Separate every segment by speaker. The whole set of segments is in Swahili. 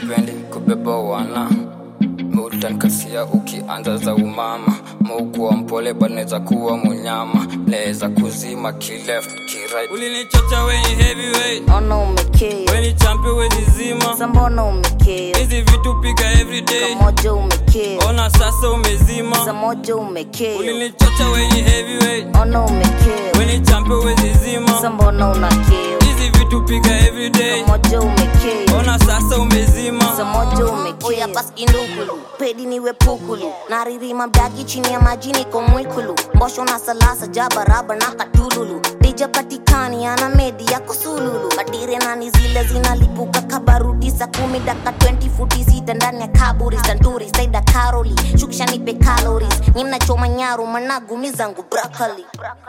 Speaker 1: sipendi kubeba wana Mutan kasia ukianza za umama Mukuwa mpole baneza kuwa munyama Neza kuzima ki-left, ki-right Ulinichocha wenye heavyweight
Speaker 2: Ona umekill
Speaker 1: Weni champion wezi zima
Speaker 2: Sambona umekill
Speaker 1: Hizi vitu piga everyday
Speaker 2: Kamoja umekill
Speaker 1: Ona sasa umezima
Speaker 2: Samoja umekill
Speaker 1: Ulinichocha wenye heavyweight
Speaker 2: Ona umekill
Speaker 1: Weni champion wezi zima
Speaker 2: Sambona unakill
Speaker 1: Hizi vitu piga everyday
Speaker 2: Kamoja umekill
Speaker 1: Ona sasa umezima
Speaker 2: Samoja umekill Oya bas indukulu Pedi niwe pukulu Naririma mdagi chini ya maji niko mwikulu Mbosho na salasa jabaraba na katululu Dija patikani ana medi ya kusululu Madire nani zile zinalipuka kabarudi Sa 10 daka 20 futi sita ndani ya kaburi Santuri saida karoli Shukisha nipe calories Nyimna choma nyaru managu mizangu broccoli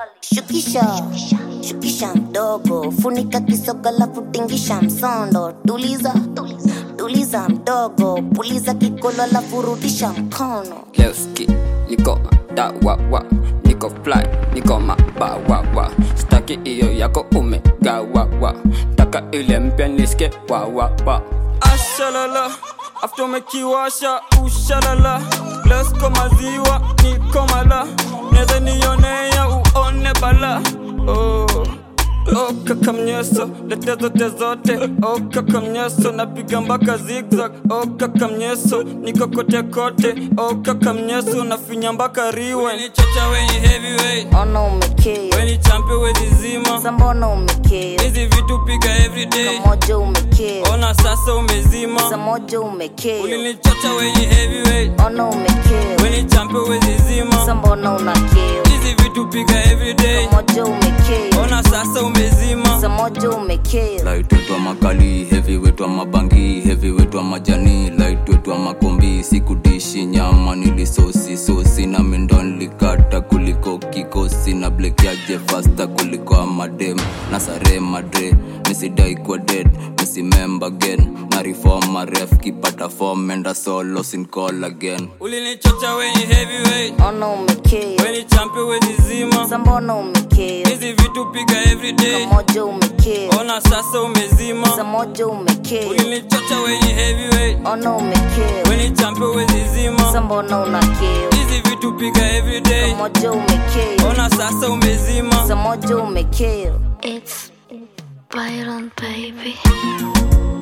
Speaker 2: Shukisha mdogo Funika kisoga la futingisha msondo Tuliza mdogo Puliza kikolo la furudisha mkono
Speaker 1: Lewski, niko dawawa Niko fly, niko mabawawa Staki iyo yako umegawawa Taka ile mpya niske wawawa Ashalala, after umekiwasha ushalala Lesko maziwa, niko mala Neze niyonea uone bala Oh kaka mnyeso, lete zote Oh kaka mnyeso, napiga mpaka zigzag Oh kaka mnyeso, niko kote Oh kaka mnyeso, nafinya mpaka riwe Weni chocha wenye heavyweight
Speaker 2: Ona umekill
Speaker 1: Weni champion wezi zima
Speaker 2: Sambona umekill
Speaker 1: Hizi vitu piga everyday
Speaker 2: Kamoja umekill
Speaker 1: Ona sasa umezima
Speaker 2: Samoja umekill
Speaker 1: Ulinichocha wenye heavyweight
Speaker 2: Ona umekill
Speaker 1: Weni champion wezi zima
Speaker 2: Sambona unakill
Speaker 1: Hizi vitu piga everyday
Speaker 2: Kamoja umekill
Speaker 1: Ona sasa umezima
Speaker 2: Samoja umekill
Speaker 3: Lightweight wa makali, heavyweight wa mabangi Heavyweight wa majani, lightweight wa makombi Sikudishi nyama nilisosi Na mindon likata kuliko kikosi Na black yaje faster kuliko amadem Na sare madre, misidai kwa dead Misi member again, na reform ma ref Kipata form enda solo sin call again
Speaker 1: Ulinichocha wenye heavyweight
Speaker 2: Ona umekill
Speaker 1: Weni champion wezi zima
Speaker 2: Sambona umekill
Speaker 1: Hizi vitu piga everyday
Speaker 2: Kamoja umekill
Speaker 1: Ona sasa umezima
Speaker 2: Samoja umekill
Speaker 1: Ulinichocha wenye heavyweight
Speaker 2: Ona umekill
Speaker 1: Weni champion wezi zima
Speaker 2: Sambona unakill
Speaker 1: Hizi vitu piga everyday
Speaker 2: Kamoja umekill
Speaker 1: Ona sasa umezima
Speaker 2: Samoja umekill
Speaker 4: It's Byron, baby.